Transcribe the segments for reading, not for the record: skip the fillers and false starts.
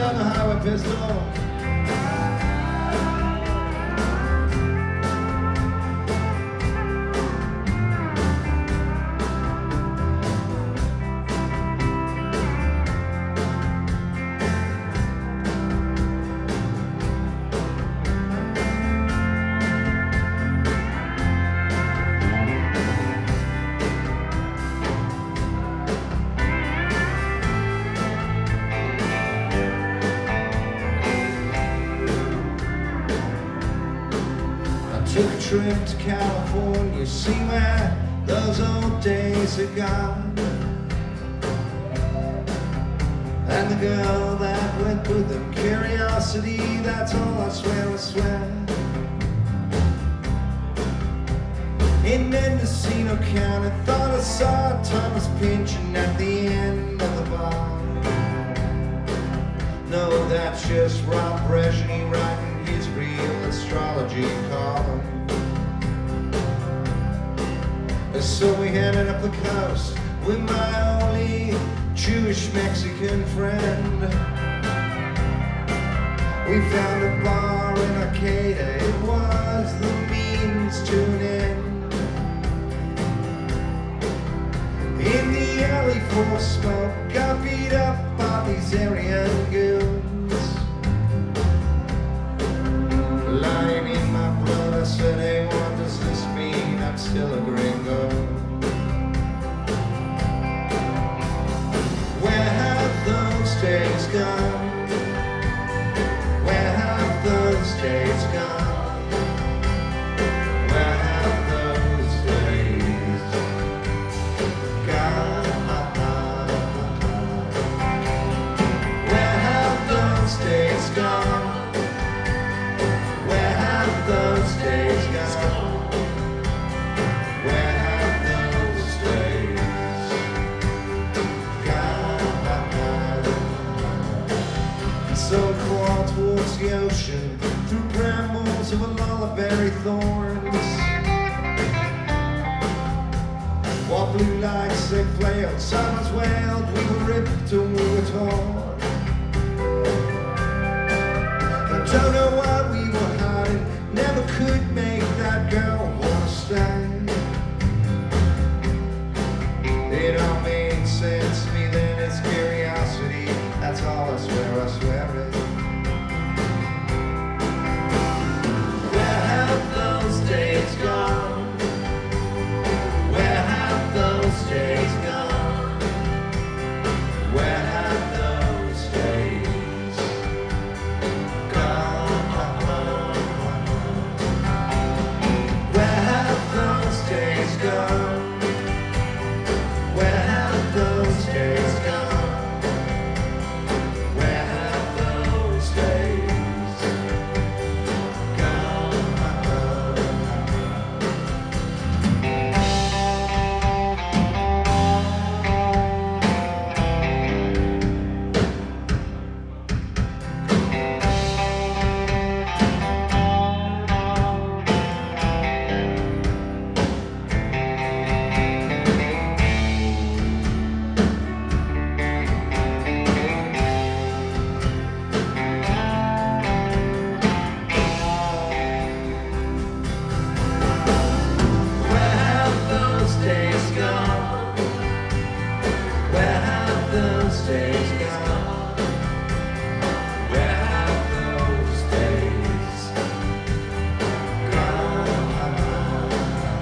on the highway pistol. Took a trip to California, see where those old days are gone. And the girl that went with them, curiosity, that's all I swear, I swear. In Mendocino County, thought I saw Thomas Pynchon at the end of the bar. No, that's just Rob Brezhnev writing his real astrology column. So we headed up the coast with my only Jewish Mexican friend. We found a bar in Arcata, it was the means to an end. In the alley full of smoke, got beat up by these Aryan goons. Lying in my blood, I said, hey, what does this mean? I'm still a gringo. Where have those days gone? Where have those days gone? Where have those days gone? Where have those days gone? Where have those days gone? Where have those days gone? So I crawled towards the ocean, through brambles of ullaberry thorns. While blue lights they flailed, silence wailed, we were ripped and we were torn. I don't know why we were hiding, never could make that girl wanna stay. It all made sense to me then, it's curiosity, that's all I swear it. Where have those days gone? Where have those days gone? Where have those days gone? Where have those days gone? Where have those days gone? Where have those days gone? Where have those days gone? Where have those days gone? Where have those days gone?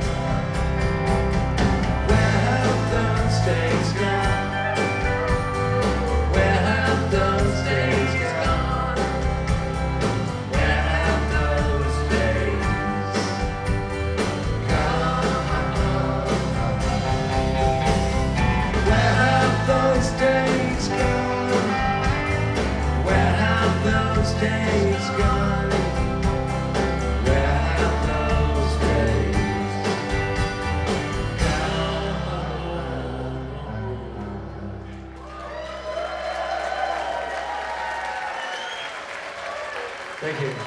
Where have those days gone? Where have those days gone? Where have those days Where have those days gone? Where have those days gone? Where have those days gone? Thank you.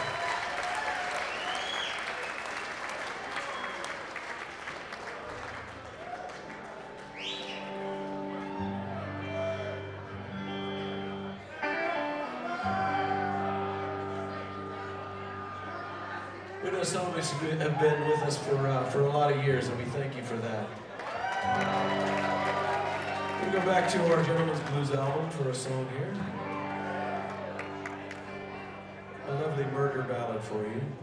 We know some of us have been with us for a lot of years, and we thank you for that. We go back to our Gentleman's Blues album for a song here. A lovely murder ballad for you.